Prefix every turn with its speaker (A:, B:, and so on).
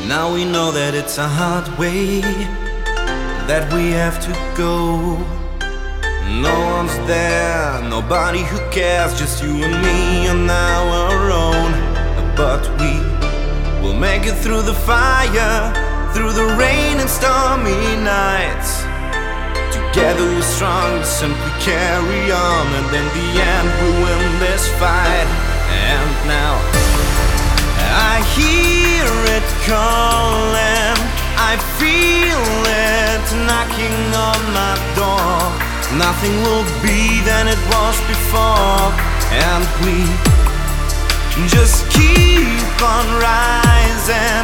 A: Now we know that it's a hard way that we have to go. No one's there, nobody who cares, just you and me on our own. But we will make it through the fire, through the rain and stormy nights. Together we're strong, simply carry on, and in the end we'll win this fight. And now I hear it calling, I feel it knocking on my door. Nothing will be than it was before, and we just keep on rising.